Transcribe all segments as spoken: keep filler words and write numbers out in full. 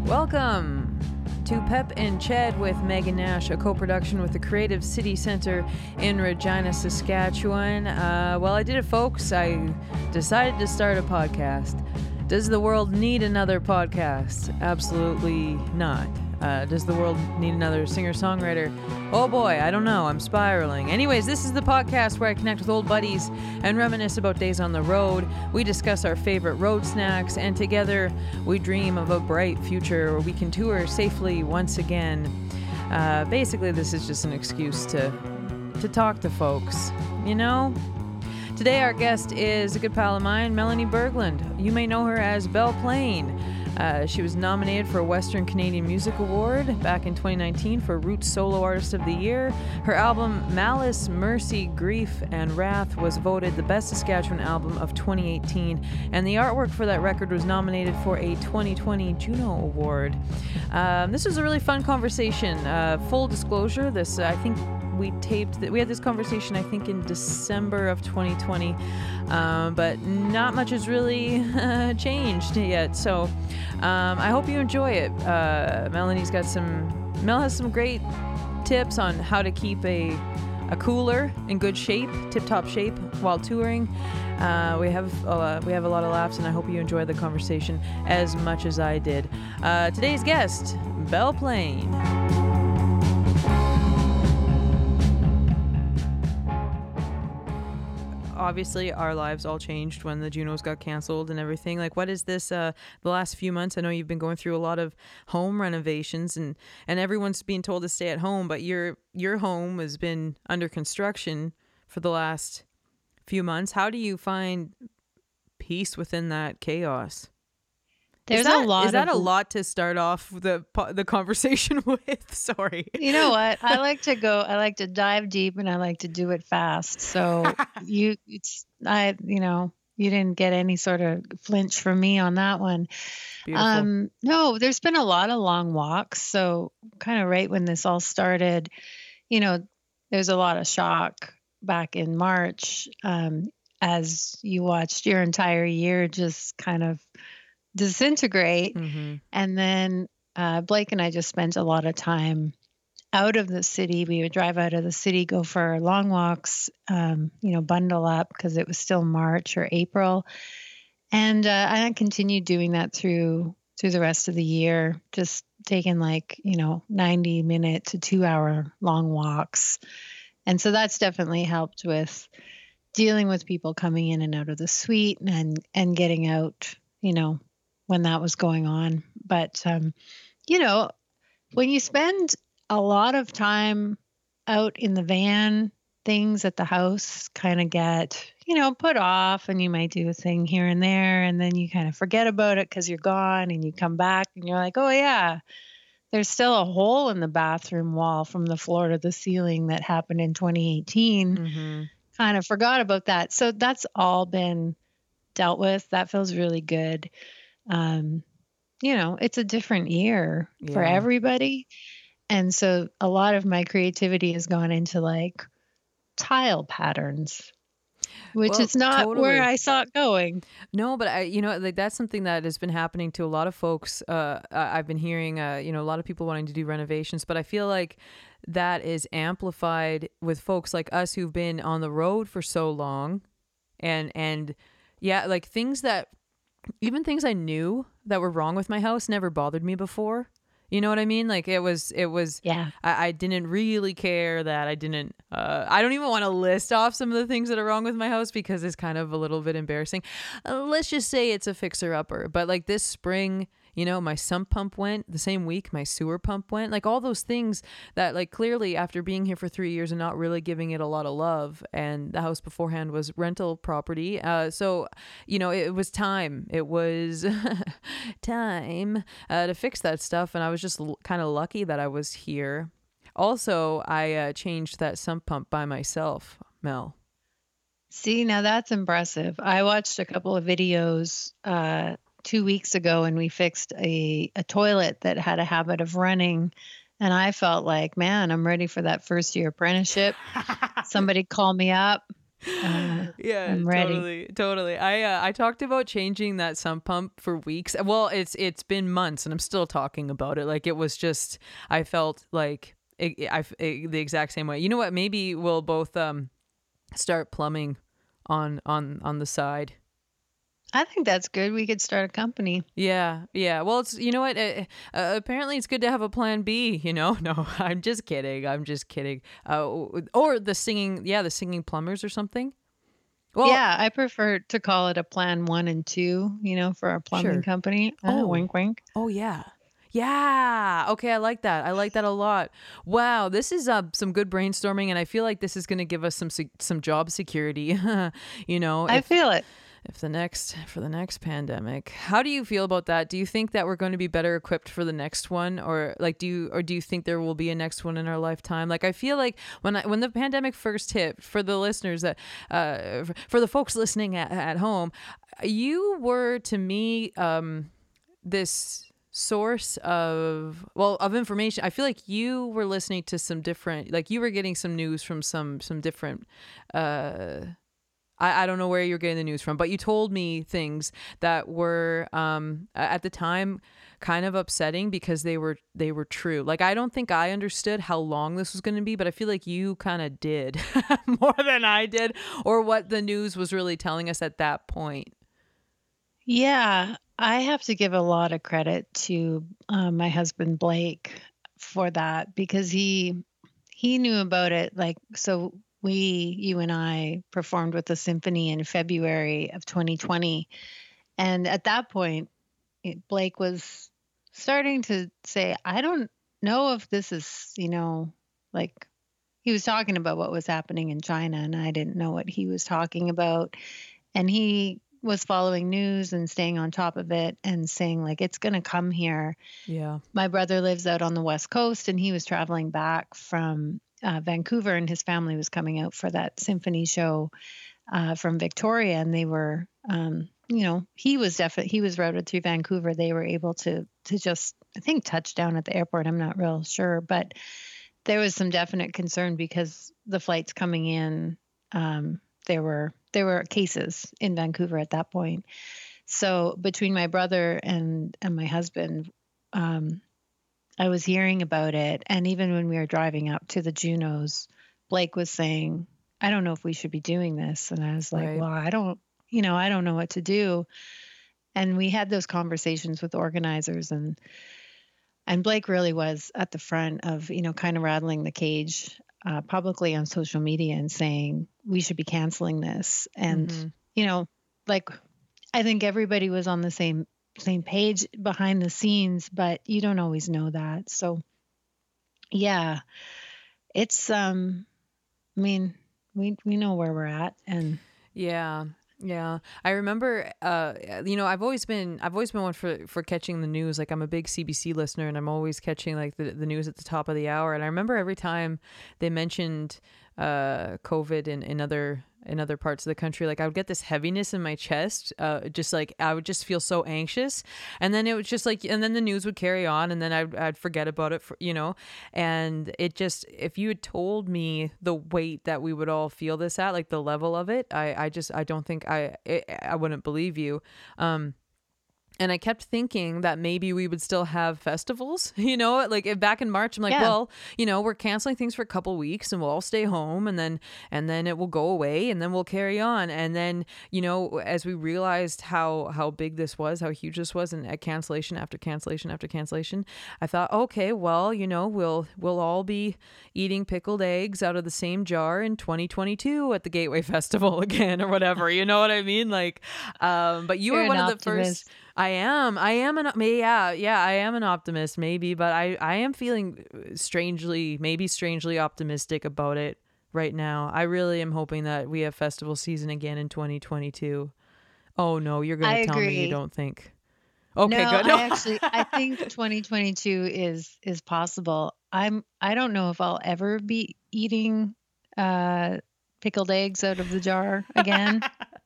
Welcome to Pep and Ched with Megan Nash, a co-production with the Creative City Centre in Regina, Saskatchewan. Uh, well, I did it, folks. I decided to start a podcast. Does the world need another podcast? Absolutely not. Uh, does the world need another singer-songwriter? Oh boy, I don't know. I'm spiraling. Anyways, this is the podcast where I connect with old buddies and reminisce about days on the road. We discuss our favorite road snacks, and together we dream of a bright future where we can tour safely once again. Uh, basically, this is just an excuse to to talk to folks, you know? Today, our guest is a good pal of mine, Melanie Berglund. You may know her as Belle Plaine. Uh, she was nominated for a Western Canadian Music Award back in twenty nineteen for Roots Solo Artist of the Year. Her album Malice, Mercy, Grief, and Wrath was voted the Best Saskatchewan Album of twenty eighteen, and the artwork for that record was nominated for a twenty twenty Juno Award. Um, this was a really fun conversation. Uh, full disclosure, this, I think, we taped that we had this conversation I think in December of twenty twenty, um, but not much has really uh, changed yet, so um, I hope you enjoy it. uh, Melanie's got some Mel has some great tips on how to keep a a cooler in good shape, tip-top shape while touring. Uh, we have uh, we have a lot of laughs, and I hope you enjoy the conversation as much as I did. Uh, today's guest, Belle Plaine. Obviously, our lives all changed when the Junos got canceled and everything. Like, what is this, uh, the last few months? I know you've been going through a lot of home renovations, and, and everyone's being told to stay at home, but your your home has been under construction for the last few months. How do you find peace within that chaos? There's is that, a lot. Is that of, a lot to start off the the conversation with? Sorry. You know what? I like to go. I like to dive deep, and I like to do it fast. So you, it's I. You know, you didn't get any sort of flinch from me on that one. Beautiful. Um, no, there's been a lot of long walks. So kind of right when this all started, you know, there's a lot of shock back in March, um, as you watched your entire year just kind of disintegrate. Mm-hmm. And then uh, Blake and I just spent a lot of time out of the city. We would drive out of the city, go for long walks, um, you know, bundle up because it was still March or April. And uh, I continued doing that through through the rest of the year, just taking like, you know, ninety minute to two hour long walks. And so that's definitely helped with dealing with people coming in and out of the suite and, and getting out, you know, when that was going on. But, um, you know, when you spend a lot of time out in the van, things at the house kind of get, you know, put off, and you might do a thing here and there, and then you kind of forget about it because you're gone, and you come back and you're like, oh yeah, there's still a hole in the bathroom wall from the floor to the ceiling that happened in twenty eighteen. Mm-hmm. Kind of forgot about that. So that's all been dealt with. That feels really good. Um, you know, it's a different year Yeah. for everybody. And so a lot of my creativity has gone into like tile patterns, which Well, is not totally. where I saw it going. No, but I, you know, like that's something that has been happening to a lot of folks. Uh, I- I've been hearing, uh, you know, a lot of people wanting to do renovations, but I feel like that is amplified with folks like us who've been on the road for so long, and and yeah, like things that, even things I knew that were wrong with my house never bothered me before. You know what I mean? Like it was, it was, Yeah. I, I didn't really care that I didn't, uh, I don't even want to list off some of the things that are wrong with my house because it's kind of a little bit embarrassing. Uh, let's just say it's a fixer upper, but like this spring, you know, my sump pump went the same week, my sewer pump went, like all those things that like clearly after being here for three years and not really giving it a lot of love, and the house beforehand was rental property. Uh, so, you know, it, it was time, it was time uh, to fix that stuff. And I was just l- kind of lucky that I was here. Also, I uh, changed that sump pump by myself, Mel. See, now that's impressive. I watched a couple of videos, uh, two weeks ago, and we fixed a, a toilet that had a habit of running. And I felt like, man, I'm ready for that first year apprenticeship. Somebody called me up. uh, Yeah, I'm ready. totally, totally. I uh, I talked about changing that sump pump for weeks. Well, it's it's been months, and I'm still talking about it. Like it was just, I felt like it, I it, the exact same way. You know what? Maybe we'll both um start plumbing on on on the side. I think that's good. We could start a company. Yeah, yeah. Well, it's you know what? Uh, uh, apparently, it's good to have a plan B. You know? No, I'm just kidding. I'm just kidding. Uh, or the singing, yeah, the singing plumbers or something. Well, Yeah, I prefer to call it a plan one and two, you know, for our plumbing sure. company. Uh, Oh, wink, wink. oh yeah. Yeah. Okay, I like that. I like that a lot. Wow, this is uh, some good brainstorming, and I feel like this is going to give us some se- some job security. you know, I if feel it. if the next for the next pandemic. How do you feel about that? Do you think that we're going to be better equipped for the next one, or like do you or do you think there will be a next one in our lifetime? Like I feel like when I, when the pandemic first hit, for the listeners that uh for the folks listening at, at home, you were to me um this source of well of information. I feel like you were listening to some different, like you were getting some news from some some different uh I, I don't know where you're getting the news from, but you told me things that were um at the time kind of upsetting because they were they were true. Like I don't think I understood how long this was going to be, but I feel like you kind of did more than I did, or what the news was really telling us at that point. Yeah, I have to give a lot of credit to uh, my husband Blake for that because he he knew about it. Like, so we, you and I, performed with the symphony in February of twenty twenty, and at that point, it, Blake was starting to say, "I don't know if this is, you know, like." He was talking about what was happening in China, and I didn't know what he was talking about. And he was following news and staying on top of it and saying like it's going to come here. Yeah. My brother lives out on the West Coast, and he was traveling back from uh, Vancouver, and his family was coming out for that symphony show uh, from Victoria, and they were um, you know, he was definitely he was routed through Vancouver. They were able to to just, I think, touch down at the airport. I'm not real sure, but there was some definite concern because the flights coming in, um, there were there were cases in Vancouver at that point. So between my brother and and my husband, um, I was hearing about it, and even when we were driving up to the Junos, Blake was saying, "I don't know if we should be doing this," and I was like, Right. "Well, I don't, you know, I don't know what to do." And we had those conversations with organizers, and and Blake really was at the front of, you know, kind of rattling the cage uh, publicly on social media and saying we should be canceling this. And, Mm-hmm. you know, like I think everybody was on the same same page behind the scenes, but you don't always know that. So yeah, it's um I mean, we we know where we're at, and Yeah. Yeah. I remember uh you know, I've always been I've always been one for for catching the news. Like I'm a big C B C listener, and I'm always catching like the, the news at the top of the hour. And I remember every time they mentioned uh COVID in, in other in other parts of the country, like I would get this heaviness in my chest, uh just like I would just feel so anxious. And then it was just like, and then the news would carry on, and then I'd, I'd forget about it for, you know. And it just, if you had told me the weight that we would all feel this at, like the level of it, I I just I don't think I I, I wouldn't believe you. um and I kept thinking that maybe we would still have festivals, you know, like if back in March, I'm like, yeah. well, you know, we're canceling things for a couple weeks, and we'll all stay home, and then, and then it will go away, and then we'll carry on. And then, you know, as we realized how, how big this was, how huge this was, and at cancellation after cancellation after cancellation, I thought, okay, well, you know, we'll, we'll all be eating pickled eggs out of the same jar in twenty twenty-two at the Gateway Festival again, or whatever, you know what I mean? Like, um, but you You're were an one of the optimist. first. I am. I am an yeah, yeah, I am an optimist maybe, but I I am feeling strangely, maybe strangely optimistic about it right now. I really am hoping that we have festival season again in twenty twenty-two. Oh no, you're going I to tell me you agree. don't think. No, Okay, good. I actually I think twenty twenty-two is is possible. I'm I don't know if I'll ever be eating uh pickled eggs out of the jar again.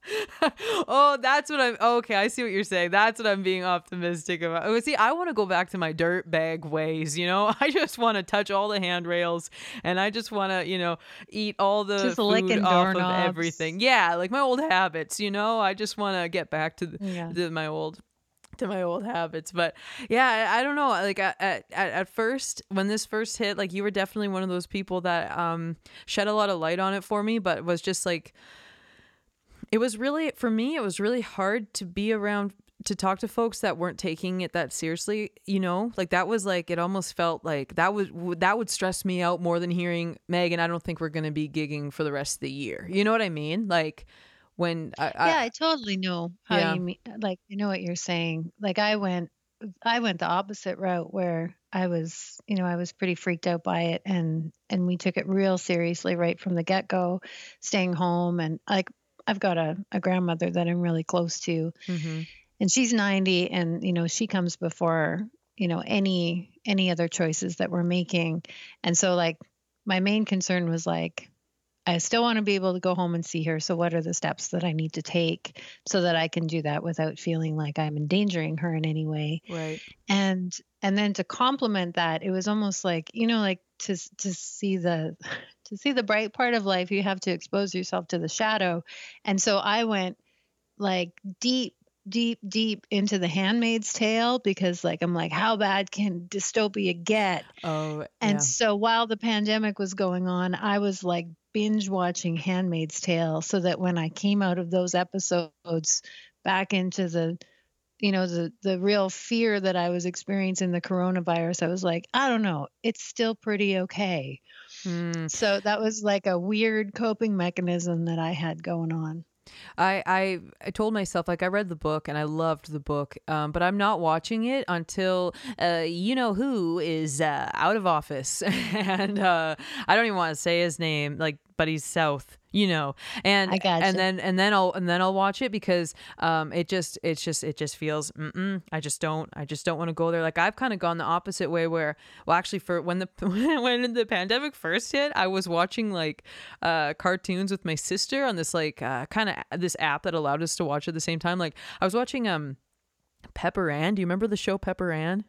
Oh, that's what I'm okay. I see what you're saying. That's what I'm being optimistic about. Oh, see, I want to go back to my dirt bag ways. You know, I just want to touch all the handrails, and I just want to, you know, eat all the Just food licking off of doorknobs. everything. Yeah, like my old habits. You know, I just want to get back to, the, Yeah. to my old to my old habits. But yeah, I, I don't know, like at, at at first when this first hit, like you were definitely one of those people that um shed a lot of light on it for me, but was just like, it was really, for me, it was really hard to be around, to talk to folks that weren't taking it that seriously, you know, like that was like, it almost felt like that was, that would stress me out more than hearing, Megan, I don't think we're going to be gigging for the rest of the year. You know what I mean? Like when I, I Yeah, I totally know how yeah, you mean. Like, you know what you're saying. Like, I went, I went the opposite route where I was, you know, I was pretty freaked out by it, and and we took it real seriously right from the get go, staying home, and like I've got a a grandmother that I'm really close to, mm-hmm. and she's ninety, and you know she comes before you know any any other choices that we're making, and so like my main concern was like, I still want to be able to go home and see her. So what are the steps that I need to take so that I can do that without feeling like I'm endangering her in any way? Right. And and then to complement that, it was almost like, you know, like to to see the to see the bright part of life, you have to expose yourself to the shadow. And so I went like deep deep deep into The Handmaid's Tale, because like I'm like, how bad can dystopia get? Oh, And yeah. so while the pandemic was going on, I was like binge watching Handmaid's Tale, so that when I came out of those episodes back into the, you know, the the real fear that I was experiencing, the coronavirus, I was like, I don't know, it's still pretty okay. Mm. So that was like a weird coping mechanism that I had going on. I, I I told myself, like, I read the book and I loved the book, um, but I'm not watching it until uh, you know who is uh, out of office, and uh, I don't even want to say his name, like, but he's South, you know, and I gotcha. and then and then I'll and then I'll watch it, because um it just it's just it just feels mm-mm, I just don't I just don't want to go there. Like I've kind of gone the opposite way, where, well, actually, for when the when the pandemic first hit, I was watching like uh cartoons with my sister on this like uh, kind of this app that allowed us to watch at the same time. Like I was watching um Pepper Ann. Do you remember the show Pepper Ann?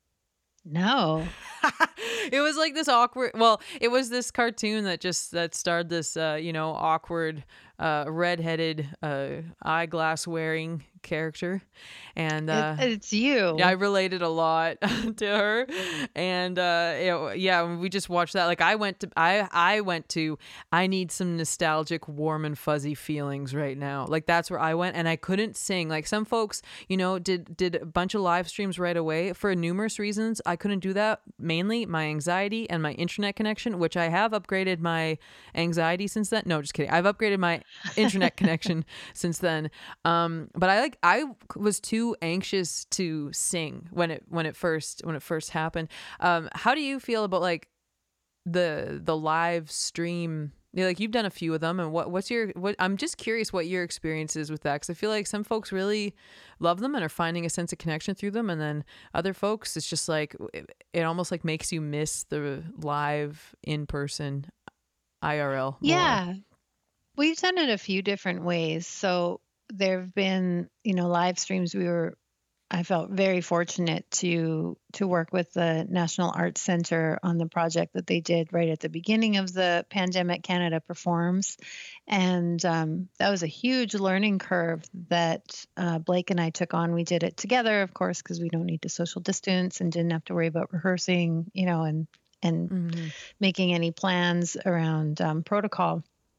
No. It was like this awkward, well, it was this cartoon that just that starred this uh you know awkward uh redheaded uh eyeglass wearing character, and uh It, it's you. yeah, I related a lot to her, and uh it, yeah, we just watched that. Like I went to I I went to I need some nostalgic warm and fuzzy feelings right now. Like that's where I went, and I couldn't sing. Like some folks, you know, did did a bunch of live streams right away for numerous reasons. I couldn't do that, mainly my anxiety and my internet connection, which I have upgraded my anxiety since then. No, just kidding. I've upgraded my internet connection since then. Um but I like I was too anxious to sing when it when it first when it first happened. Um, how do you feel about like the the live stream? You know, like you've done a few of them, and what what's your what? I'm just curious what your experience is with that, because I feel like some folks really love them and are finding a sense of connection through them, and then other folks, it's just like it, it almost like makes you miss the live in person I R L more. Yeah. We've done it a few different ways. So there have been, you know, live streams. We were, I felt very fortunate to to work with the National Arts Center on the project that they did right at the beginning of the pandemic, Canada Performs, and um, that was a huge learning curve that uh, Blake and I took on. We did it together, of course, because we don't need to social distance and didn't have to worry about rehearsing, you know, and and Mm-hmm. making any plans around um, protocol.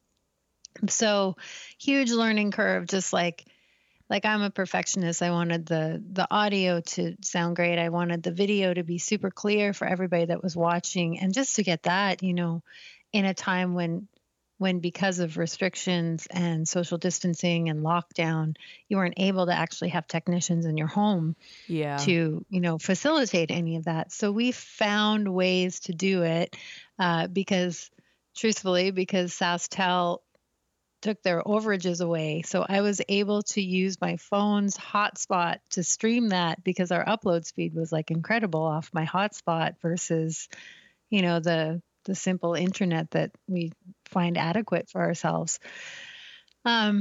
So huge learning curve, just like like I'm a perfectionist. I wanted the the audio to sound great. I wanted the video to be super clear for everybody that was watching. And just to get that, you know, in a time when when because of restrictions and social distancing and lockdown, you weren't able to actually have technicians in your home Yeah. to, you know, facilitate any of that. So we found ways to do it uh, because truthfully, because SaskTel took their overages away. So I was able to use my phone's hotspot to stream that, because our upload speed was like incredible off my hotspot versus, you know, the the simple internet that we find adequate for ourselves. Um,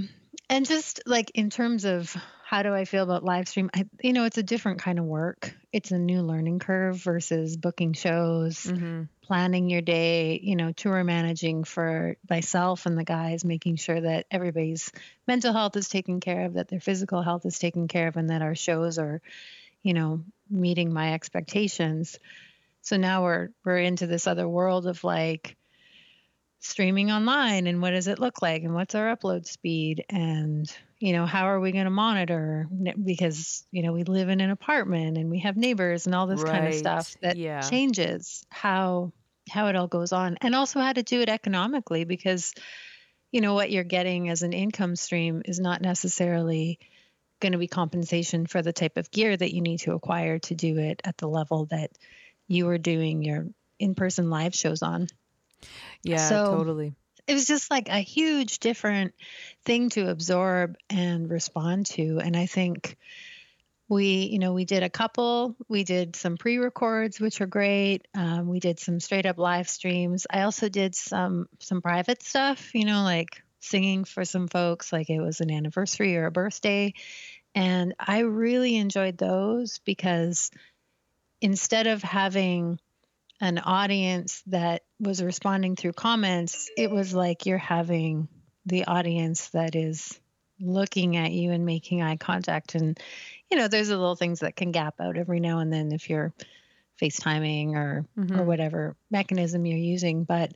And just like in terms of how do I feel about live stream, I, you know, it's a different kind of work. It's a new learning curve versus booking shows, Mm-hmm. planning your day, you know, tour managing for myself and the guys, making sure that everybody's mental health is taken care of, that their physical health is taken care of, and that our shows are, you know, meeting my expectations. So now we're we're into this other world of like streaming online, and what does it look like, and what's our upload speed, and you know, how are we going to monitor, because you know, we live in an apartment and we have neighbors and all this kind of stuff Right. that Yeah. changes how how it all goes on, and also how to do it economically, because you know, what you're getting as an income stream is not necessarily going to be compensation for the type of gear that you need to acquire to do it at the level that you are doing your in-person live shows on. Yeah, So totally. it was just like a huge different thing to absorb and respond to. And I think we, you know, we did a couple, we did some pre-records, which are great. Um, we did some straight up live streams. I also did some, some private stuff, you know, like singing for some folks, like it was an anniversary or a birthday. And I really enjoyed those because instead of having an audience that was responding through comments, it was like you're having the audience that is looking at you and making eye contact. And, you know, there's the little things that can gap out every now and then if you're FaceTiming or, or Mm-hmm. whatever mechanism you're using. But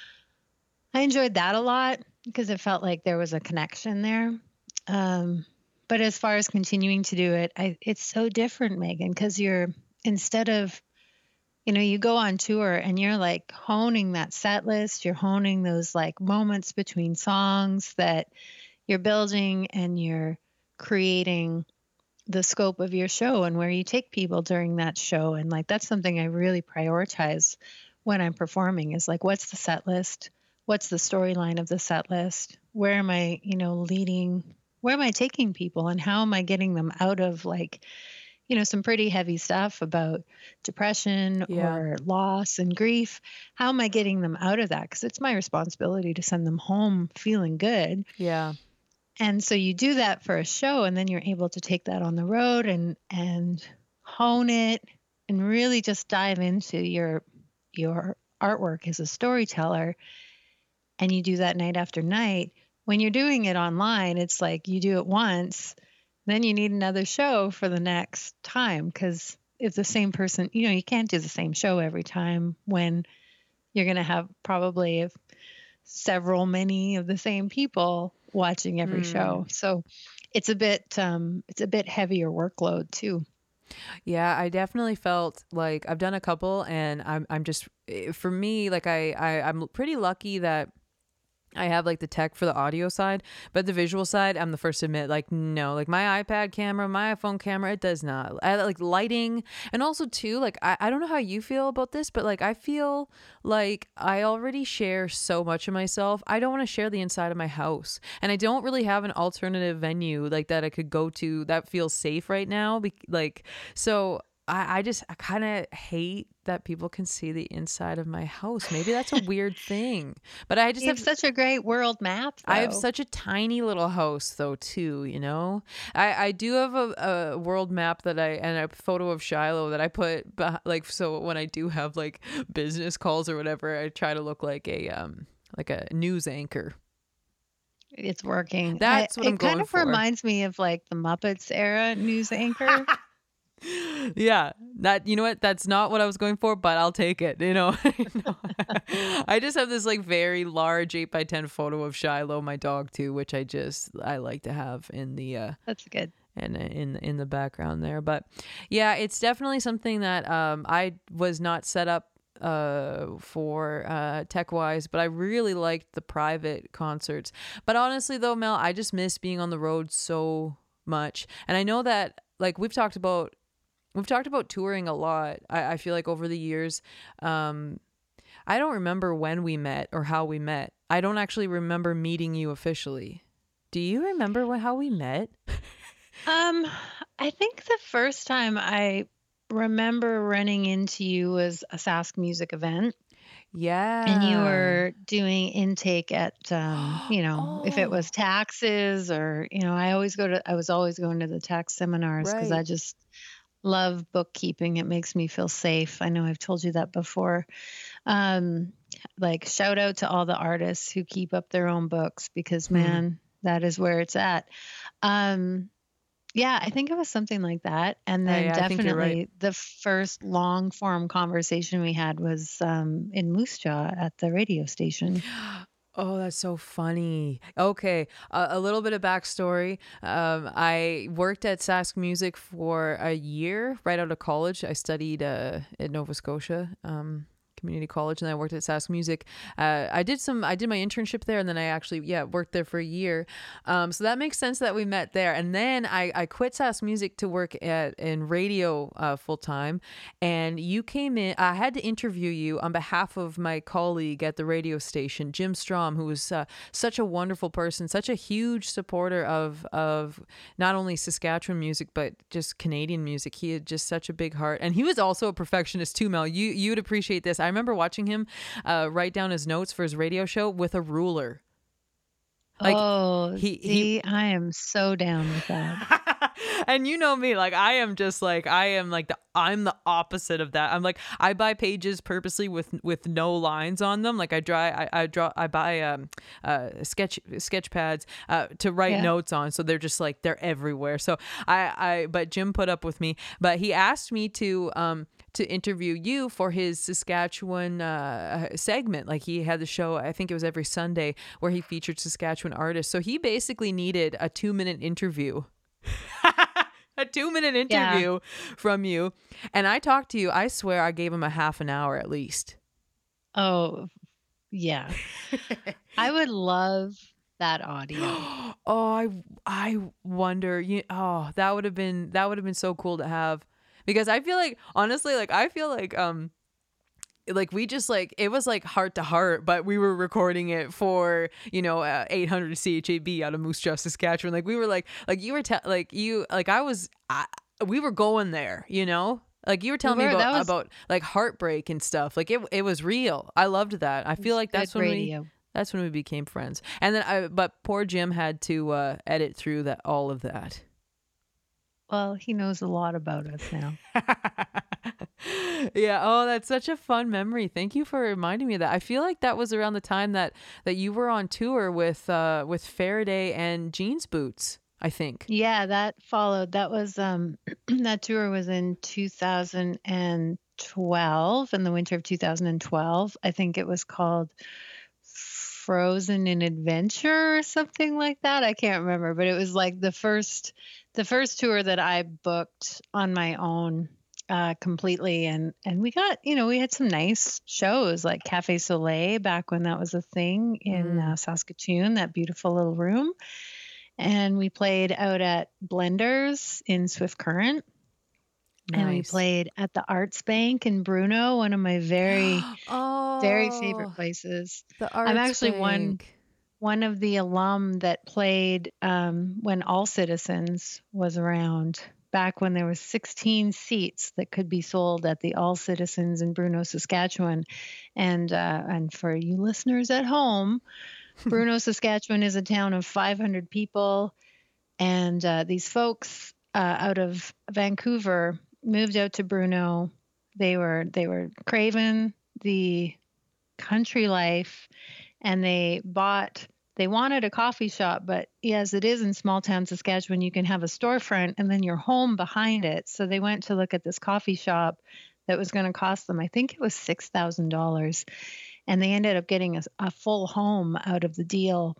I enjoyed that a lot because it felt like there was a connection there. Um, but as far as continuing to do it, I, it's so different, Megan, because you're, instead of, you know, you go on tour and you're like honing that set list, you're honing those like moments between songs that you're building, and you're creating the scope of your show and where you take people during that show. And like, that's something I really prioritize when I'm performing, is like, what's the set list? What's the storyline of the set list? Where am I, you know, leading? Where am I taking people, and how am I getting them out of like, you know, some pretty heavy stuff about depression Yeah. or loss and grief? How am I getting them out of that? Because it's my responsibility to send them home feeling good. Yeah. And so you do that for a show, and then you're able to take that on the road and and hone it and really just dive into your your artwork as a storyteller. And you do that night after night. When you're doing it online, it's like you do it once, then you need another show for the next time, because if the same person, you know, you can't do the same show every time when you're going to have probably several, many of the same people watching every Mm. show. So it's a bit, um, it's a bit heavier workload too. Yeah, I definitely felt like I've done a couple, and I'm I'm just eh, for me, like I, I I'm pretty lucky that I have like the tech for the audio side, but the visual side, I'm the first to admit, like, no, like my iPad camera, my iPhone camera, it does not. I like lighting. And also too, like, I, I don't know how you feel about this, but like, I feel like I already share so much of myself. I don't want to share the inside of my house, and I don't really have an alternative venue like that I could go to that feels safe right now. Be- like, so I, I just, I kind of hate that people can see the inside of my house. Maybe that's a weird thing, but I just You have, have such a great world map, though. I have such a tiny little house though too, you know. I I do have a, a world map that I, and a photo of Shiloh that I put beh- like, so when I do have like business calls or whatever, I try to look like a um like a news anchor. It's working. That's I, what I'm it kind going of for. reminds me of like the Muppets era news anchor. Yeah, that, you know what, that's not what I was going for, but I'll take it, you know. I just have this like very large eight by ten photo of Shiloh, my dog too, which I just I like to have in the uh That's good. and in in the background there. But yeah, it's definitely something that um I was not set up uh for uh tech wise, but I really liked the private concerts. But honestly though, Mel, I just miss being on the road so much. And I know that like we've talked about We've talked about touring a lot. I, I feel like over the years, um, I don't remember when we met or how we met. I don't actually remember meeting you officially. Do you remember when, how we met? Um, I think the first time I remember running into you was a Sask Music event. and you Yeah. were doing intake at, um, you know, if it was Oh, taxes or, you know, I always go to, I was always going to the tax seminars because I right. just love bookkeeping. It makes me feel safe. I know I've told you that before. Um, like shout out to all the artists who keep up their own books because Hmm. man, that is where it's at. Um, yeah, I think it was something like that. And I, then I think you're right. definitely the first long form conversation we had was um, in Moose Jaw at the radio station. Oh, that's so funny. Okay, a, a little bit of backstory. Um, I worked at Sask Music for a year right out of college. I studied uh, at Nova Scotia. Um, Community College, and I worked at Sask Music. Uh, I did some, I did my internship there, and then I actually, yeah, worked there for a year. Um, so that makes sense that we met there. And then I, I quit Sask Music to work at in radio uh, full time. And you came in. I had to interview you on behalf of my colleague at the radio station, Jim Strom, who was uh, such a wonderful person, such a huge supporter of of not only Saskatchewan music but just Canadian music. He had just such a big heart, and he was also a perfectionist too. Mel, you you would appreciate this. I remember watching him uh, write down his notes for his radio show with a ruler. Like Oh, he he see, I am so down with that. and you know me, like I am just like I am like the I'm the opposite of that. I'm like I buy pages purposely with with no lines on them. Like I draw I, I draw I buy um uh sketch sketch pads uh to write Yeah. notes on, so they're just like they're everywhere. So I I but Jim put up with me, but he asked me to um to interview you for his Saskatchewan uh, segment. Like he had the show, I think it was every Sunday, where he featured Saskatchewan artists. So he basically needed a two minute interview. A two minute Yeah. interview from you. And I talked to you, I swear I gave him a half an hour at least. Oh, yeah. I would love that audio. Oh, I I wonder. You, oh, that would have been that would have been so cool to have, because I feel like honestly, like I feel like um like we just like it was like heart to heart, but we were recording it for you know uh, eight hundred C H A B out of Moose Jaw, Saskatchewan. Like we were like like you were te- like you like I was I, we were going there, you know. Like you were We telling me were, about that was about like heartbreak and stuff. Like it it was real. I loved that. I feel was like good that's when we radio. that's when we became friends. And then I but poor Jim had to uh, edit through that all of that. Well, he knows a lot about us now. Yeah. Oh, that's such a fun memory. Thank you for reminding me of that. I feel like that was around the time that that you were on tour with uh with Faraday and Jeans Boots, I think. Yeah, that followed. That was um that tour was in two thousand twelve, in the winter of two thousand twelve. I think it was called Frozen in Adventure or something like that. I can't remember, but it was like the first the first tour that I booked on my own uh completely, and and we got, you know, we had some nice shows like Cafe Soleil back when that was a thing in Mm, uh, Saskatoon, that beautiful little room. And we played out at Blenders in Swift Current. And we nice. played at the Arts Bank in Bruno, one of my very, very favorite Oh, places. the I'm Arts actually one Bank. one of the alum that played um, when All Citizens was around, back when there was sixteen seats that could be sold at the All Citizens in Bruno, Saskatchewan. And uh, and for you listeners at home, Bruno, Saskatchewan is a town of five hundred people, and uh, these folks uh, out of Vancouver moved out to Bruno. They were they were craving the country life, and they bought. They wanted a coffee shop, but as it is in small town Saskatchewan, you can have a storefront and then your home behind it. So they went to look at this coffee shop that was going to cost them, I think it was six thousand dollars, and they ended up getting a, a full home out of the deal.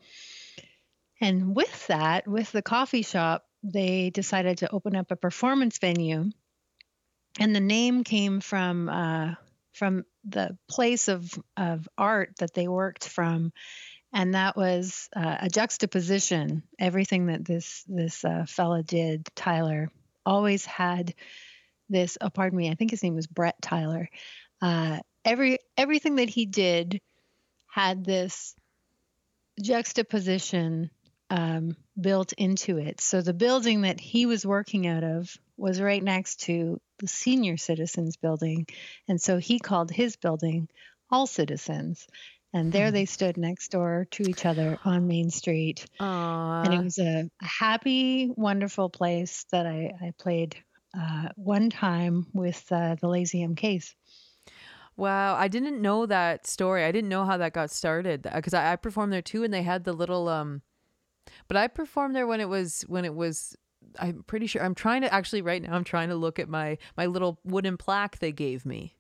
And with that, with the coffee shop, they decided to open up a performance venue, and the name came from uh, from the place of of art that they worked from, and that was uh, a juxtaposition. Everything that this this uh, fella did, Tyler, always had this. Oh, pardon me, I think his name was Brett Tyler. Uh, every everything that he did had this juxtaposition um, built into it. So the building that he was working out of was right next to the senior citizens building. And so he called his building All Citizens. And there they stood next door to each other on Main Street. Aww. And it was a, a happy, wonderful place that I, I played uh, one time with uh, the Lazy M Ks. Wow, I didn't know that story. I didn't know how that got started because I, I performed there too, and they had the little um. But I performed there when it was when it was. I'm pretty sure. I'm trying to actually right now. I'm trying to look at my my little wooden plaque they gave me.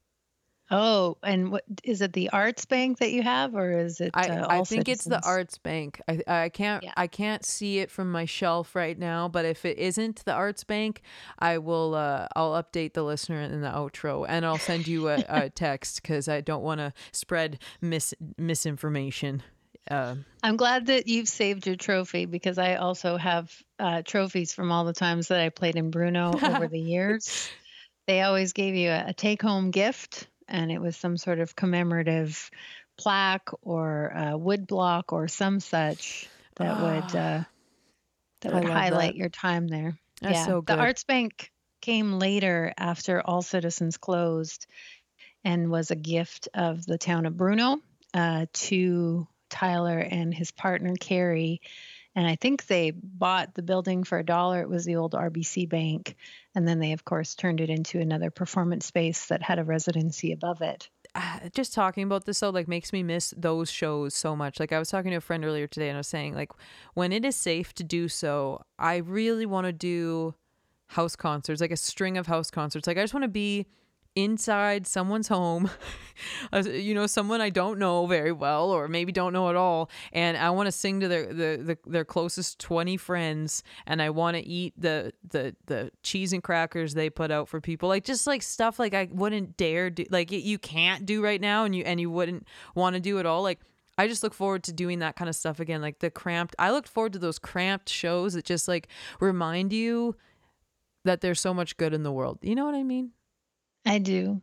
Oh, and what is it? The Arts Bank that you have, or is it? I, Uh, I All think it's the Citizens? Arts Bank. I I can't Yeah. I can't see it from my shelf right now, but if it isn't the Arts Bank, I will uh I'll update the listener in the outro, and I'll send you a, a text because I don't want to spread mis misinformation. Uh, I'm glad that you've saved your trophy because I also have uh, trophies from all the times that I played in Bruno over the years. They always gave you a, a take-home gift, and it was some sort of commemorative plaque or a wood block or some such that would uh, that I would love highlight that. your time there. That's yeah, so the good. Arts Bank came later after All Citizens closed and was a gift of the town of Bruno uh, to Tyler and his partner Carrie. And I think they bought the building for a dollar. It was the old R B C Bank. And then they, of course, turned it into another performance space that had a residency above it. Ah, just talking about this though, like makes me miss those shows so much. Like I was talking to a friend earlier today, and I was saying like when it is safe to do so, I really want to do house concerts, like a string of house concerts. Like I just want to be inside someone's home, as- you know, someone I don't know very well or maybe don't know at all, and I want to sing to their the, the their closest twenty friends, and I want to eat the the the cheese and crackers they put out for people, like just like stuff like I wouldn't dare do, like y- you can't do right now, and you and you wouldn't want to do at all. Like I just look forward to doing that kind of stuff again, like the cramped. I look forward to those cramped shows that just like remind you that there's so much good in the world. You know what I mean? I do.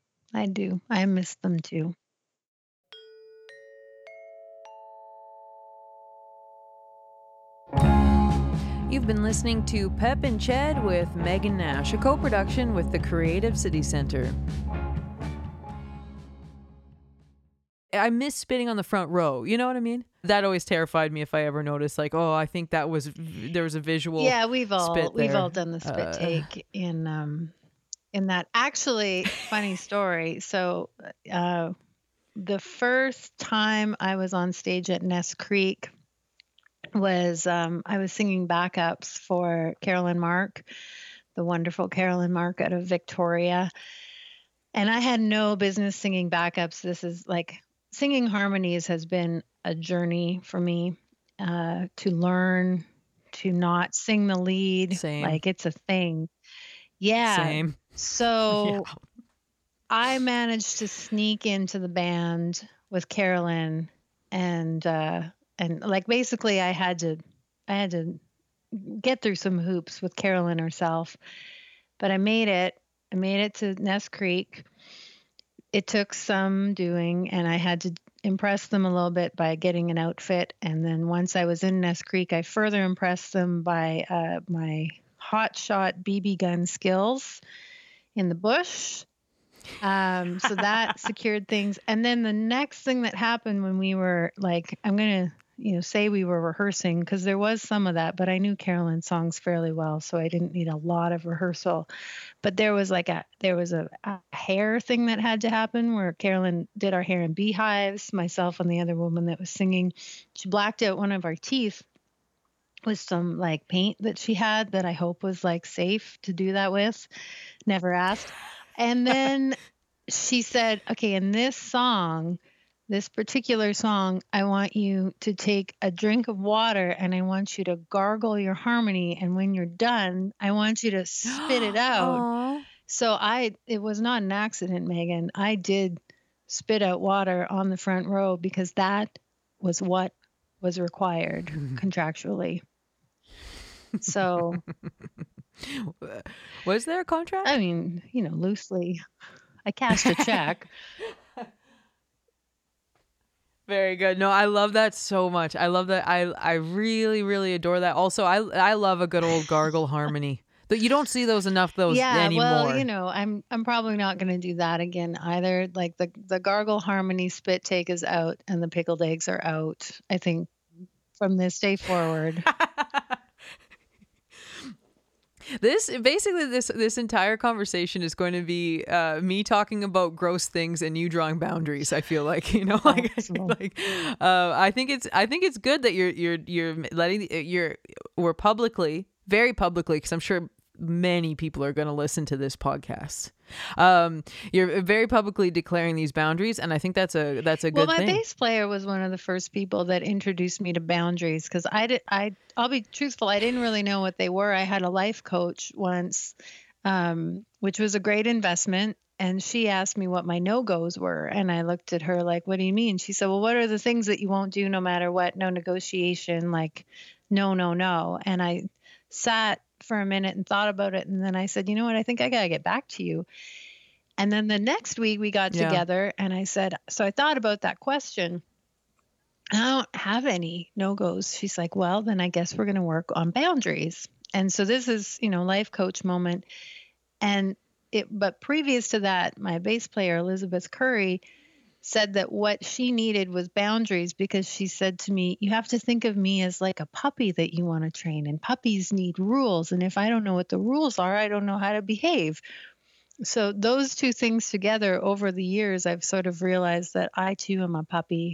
I do. I miss them too. You've been listening to Pep and Ched with Megan Nash, a co-production with the Creative City Center. I miss spitting on the front row. You know what I mean? That always terrified me if I ever noticed, like, oh, I think that was, there was a visual Yeah, we've all spit we've there. all done the spit Uh, take in um in that. Actually, funny story. So, uh, the first time I was on stage at Ness Creek was um, I was singing backups for Carolyn Mark, the wonderful Carolyn Mark out of Victoria. And I had no business singing backups. This is like singing harmonies has been a journey for me uh, to learn to not sing the lead. Same. Like it's a thing. Yeah. Same. So Yeah. I managed to sneak into the band with Carolyn, and uh, and like basically I had to I had to get through some hoops with Carolyn herself, but I made it. I made it to Ness Creek. It took some doing, and I had to impress them a little bit by getting an outfit. And then once I was in Ness Creek, I further impressed them by uh, my hot shot B B gun skills in the bush. Um, so that secured things. And then the next thing that happened when we were like, I'm going to, you know, say we were rehearsing because there was some of that, but I knew Carolyn's songs fairly well, so I didn't need a lot of rehearsal. But there was like a, there was a, a hair thing that had to happen where Carolyn did our hair in beehives, myself and the other woman that was singing. She blacked out one of our teeth with some like paint that she had that I hope was like safe to do that with. Never asked. And then she said, okay, in this song, this particular song, I want you to take a drink of water and I want you to gargle your harmony. And when you're done, I want you to spit it out. Aw. So I, it was not an accident, Megan. I did spit out water on the front row because that was what was required contractually. So, Was there a contract? I mean, you know, loosely, I cashed a check. Very good. No, I love that so much. I love that. I I really really adore that. Also, I I love a good old gargle harmony. But you don't see those enough those Yeah, anymore. well, you know, I'm I'm probably not going to do that again either. Like the the Gargle Harmony spit take is out and the pickled eggs are out. I think from this day forward. This basically this this entire conversation is going to be uh, me talking about gross things and you drawing boundaries. I feel like you know, like, like uh, I think it's I think it's good that you're you're you're letting you're we're publicly very publicly because I'm sure many people are going to listen to this podcast. Um, you're very publicly declaring these boundaries, and I think that's a that's a good well, my thing. bass player was one of the first people that introduced me to boundaries because I did. I I'll be truthful. I didn't really know what they were. I had a life coach once, um, which was a great investment. And she asked me what my no-goes were. And I looked at her like, what do you mean? She said, well, what are the things that you won't do no matter what? No negotiation, like no, no, no. And I sat for a minute and thought about it. And then I said, you know what? I think I got to get back to you. And then the next week we got Yeah. together and I said, so I thought about that question. I don't have any no-goes. She's like, well, then I guess we're going to work on boundaries. And so this is, you know, life coach moment. And it, but previous to that, my bass player, Elizabeth Curry, said that what she needed was boundaries because she said to me, you have to think of me as like a puppy that you want to train, and puppies need rules. And if I don't know what the rules are, I don't know how to behave. So those two things together over the years, I've sort of realized that I too am a puppy.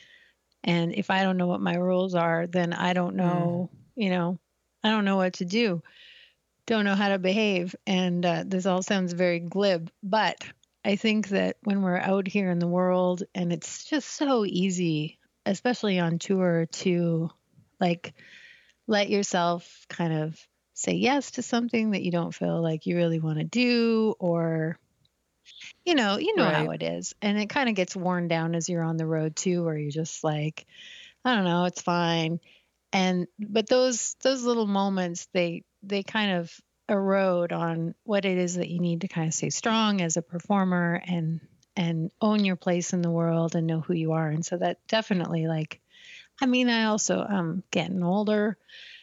And if I don't know what my rules are, then I don't know, mm. you know, I don't know what to do. Don't know how to behave. And uh, this all sounds very glib, but I think that when we're out here in the world and it's just so easy, especially on tour, to like let yourself kind of say yes to something that you don't feel like you really want to do, or, you know, you know right. how it is. And it kind of gets worn down as you're on the road too, where you're just like, I don't know, it's fine. And, but those, those little moments, they, they kind of erode on what it is that you need to kind of stay strong as a performer and, and own your place in the world and know who you are. And so that definitely, like, I mean, I also, um, getting older.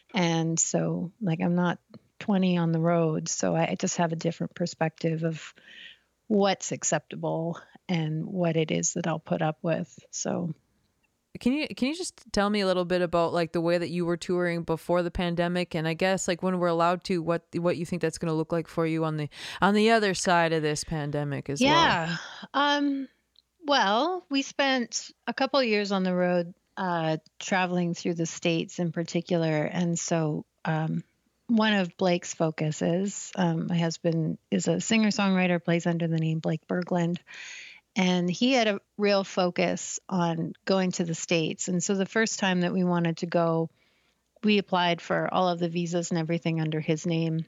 And so like, I'm not twenty on the road. So I just have a different perspective of what's acceptable and what it is that I'll put up with. So Can you can you just tell me a little bit about like the way that you were touring before the pandemic, and I guess like when we're allowed to, what what you think that's going to look like for you on the on the other side of this pandemic as yeah. well? Yeah. Um, well, we spent a couple of years on the road, uh, traveling through the States in particular, and so um, one of Blake's focuses, um, my husband is a singer-songwriter, plays under the name Blake Berglund. And he had a real focus on going to the States. And so the first time that we wanted to go, we applied for all of the visas and everything under his name.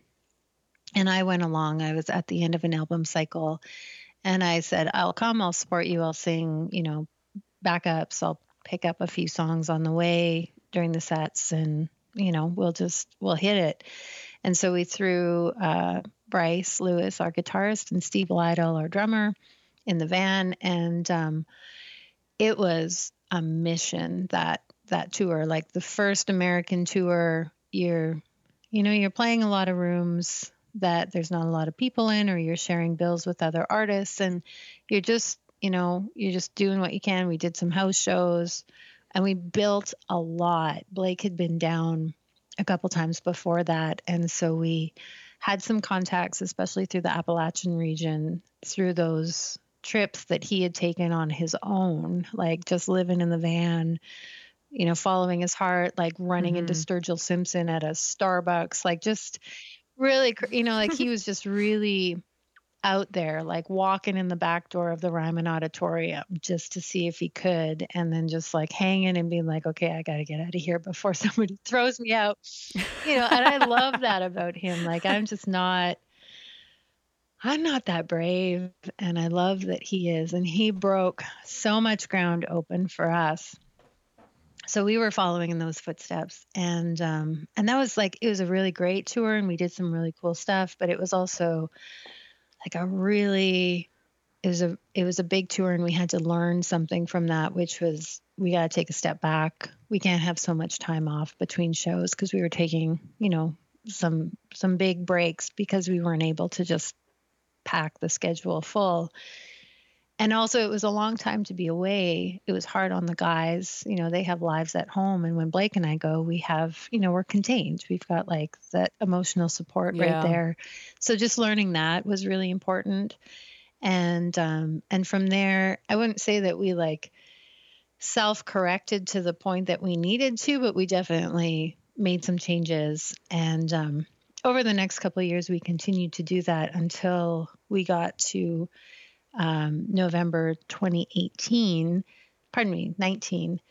And I went along. I was at the end of an album cycle. And I said, I'll come, I'll support you, I'll sing, you know, backups. I'll pick up a few songs on the way during the sets. And, you know, we'll just, we'll hit it. And so we threw uh, Bryce Lewis, our guitarist, and Steve Lytle, our drummer, in the van. And um, it was a mission, that, that tour, like the first American tour. You're, you know, you're playing a lot of rooms that there's not a lot of people in, or you're sharing bills with other artists, and you're just, you know, you're just doing what you can. We did some house shows and we built a lot. Blake had been down a couple times before that. And so we had some contacts, especially through the Appalachian region, through those trips that he had taken on his own, like just living in the van, you know, following his heart, like running mm-hmm. into Sturgill Simpson at a Starbucks, like just really, you know, like he was just really out there, like walking in the back door of the Ryman Auditorium just to see if he could, and then just like hanging and being like, okay, I got to get out of here before somebody throws me out, you know. And I love that about him. Like, I'm just not, I'm not that brave, and I love that he is. And he broke so much ground open for us. So we were following in those footsteps. And um, and that was like, it was a really great tour, and we did some really cool stuff. But it was also like a really, it was a, it was a big tour, and we had to learn something from that, which was, we got to take a step back. We can't have so much time off between shows, because we were taking, you know, some some big breaks because we weren't able to just pack the schedule full. And also, it was a long time to be away. It was hard on the guys. You know, they have lives at home. And when Blake and I go, we have, you know, we're contained. We've got like that emotional support Yeah. right there. So just learning that was really important. And, um, and from there, I wouldn't say that we like self-corrected to the point that we needed to, but we definitely made some changes. And, um, over the next couple of years, we continued to do that until we got to um, November twenty eighteen, pardon me, nineteen.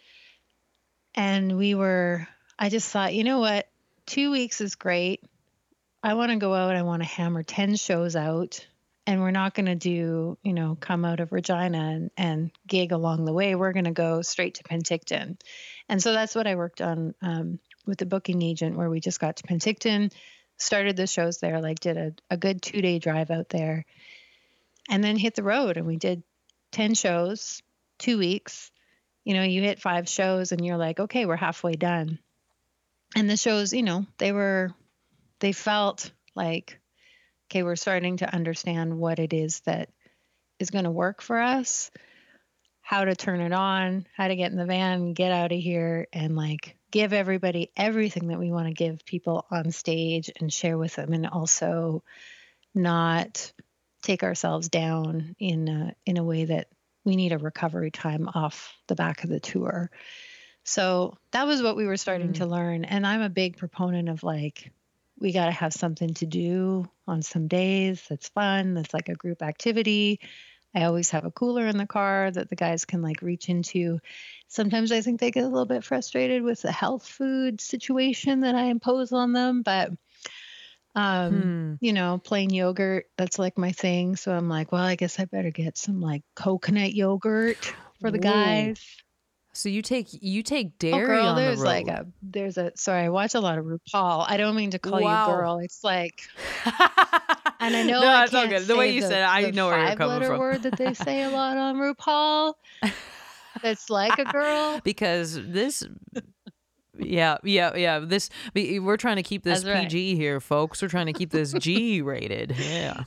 And we were, I just thought, you know what? Two weeks is great. I want to go out. I want to hammer ten shows out. And we're not going to do, you know, come out of Regina and, and gig along the way. We're going to go straight to Penticton. And so that's what I worked on um, with the booking agent, where we just got to Penticton, started the shows there, like did a, a good two day drive out there, and then hit the road. And we did ten shows, two weeks. You know, you hit five shows and you're like, okay, we're halfway done. And the shows, you know, they were, they felt like, okay, we're starting to understand what it is that is going to work for us, how to turn it on, how to get in the van, get out of here, and like give everybody everything that we want to give people on stage and share with them, and also not take ourselves down in a, in a way that we need a recovery time off the back of the tour. So that was what we were starting mm. to learn. And I'm a big proponent of like, we got to have something to do on some days that's fun, that's like a group activity. I always have a cooler in the car that the guys can like reach into. Sometimes I think they get a little bit frustrated with the health food situation that I impose on them, but um, hmm. you know, plain yogurt, that's like my thing. So I'm like, well, I guess I better get some like coconut yogurt for the Whoa. guys. So you take you take dairy oh, girl, on there's the road. like a there's a sorry, I watch a lot of RuPaul. I don't mean to call wow. you girl. It's like, and I know no, I it's all good. The way you the, said it, I know where you're coming from. from. Word that they say a lot on RuPaul. That's like a girl. Because this, yeah, yeah, yeah. This we're trying to keep this That's P G right. here, folks. We're trying to keep this G rated. Yeah.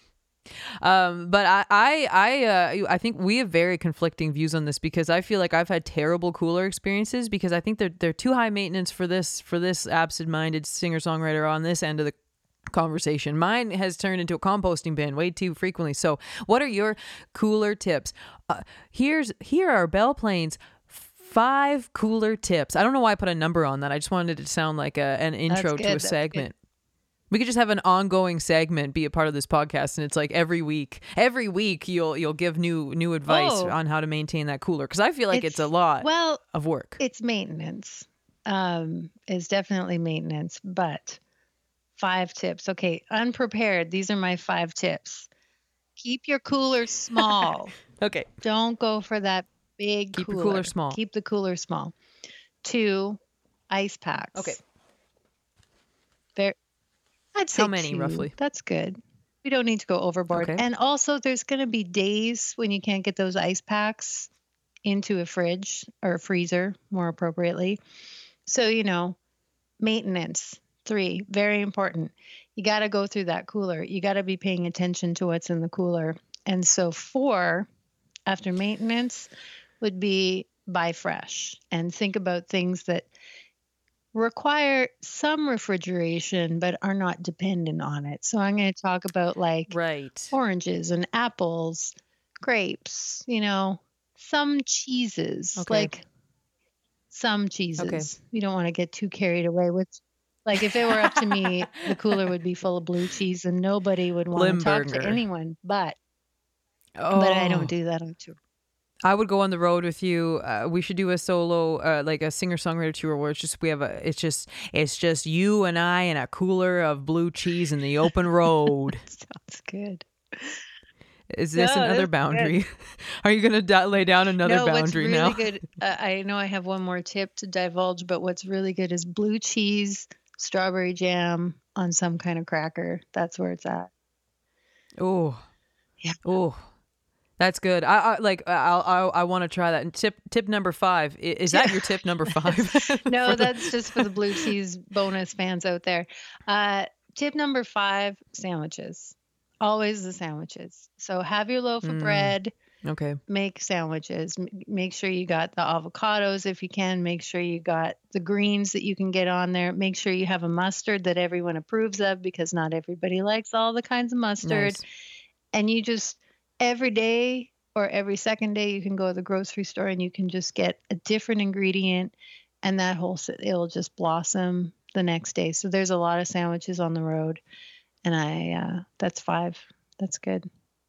Um, but I, I, I, uh, I think we have very conflicting views on this, because I feel like I've had terrible cooler experiences because I think they're they're too high maintenance for this for this absent-minded singer-songwriter on this end of the conversation. Mine has turned into a composting bin way too frequently. So, what are your cooler tips? Uh, here's here are Belle Plaines five cooler tips. I don't know why I put a number on that. I just wanted it to sound like a, an intro to a That's segment. Good. We could just have an ongoing segment, be a part of this podcast, and it's like every week, every week you'll you'll give new new advice oh, on how to maintain that cooler, because I feel like it's, it's a lot well, of work. It's maintenance. Um, it's definitely maintenance, but five tips. Okay, unprepared. These are my five tips. Keep your cooler small. Okay. Don't go for that big Keep cooler. your cooler small. Keep the cooler small. Two, ice packs. Okay. There. I'd say How many, two. roughly? That's good. We don't need to go overboard. Okay. And also, there's going to be days when you can't get those ice packs into a fridge or a freezer, more appropriately. So, you know, maintenance. Three, very important. You got to go through that cooler. You got to be paying attention to what's in the cooler. And so four, after maintenance, would be buy fresh and think about things that require some refrigeration but are not dependent on it. So I'm going to talk about like right. oranges and apples, grapes, you know, some cheeses, okay. like some cheeses. Okay. You don't want to get too carried away with, like if it were up to me, the cooler would be full of blue cheese and nobody would want to talk to anyone, but, oh. but I don't do that on tour. I would go on the road with you. Uh, we should do a solo, uh, like a singer-songwriter tour where it's just we have a. It's just it's just you and I and a cooler of blue cheese in the open road. Sounds good. Is this no, another boundary? Good. Are you going to da- lay down another no, boundary what's really now? Good, uh, I know I have one more tip to divulge, but what's really good is blue cheese, strawberry jam on some kind of cracker. That's where it's at. Oh, yeah. Oh. That's good. I, I like. I'll. I'll I want to try that. And tip tip number five. i- Is that Yeah. your tip number five? No, For the, that's just for the blue cheese bonus fans out there. Uh, tip number five, sandwiches. Always the sandwiches. So have your loaf of mm, bread, okay. make sandwiches. M- Make sure you got the avocados if you can. Make sure you got the greens that you can get on there. Make sure you have a mustard that everyone approves of because not everybody likes all the kinds of mustard. Nice. And you just every day or every second day you can go to the grocery store and you can just get a different ingredient and that whole s- it'll just blossom the next day. So there's a lot of sandwiches on the road and I uh that's five. That's good.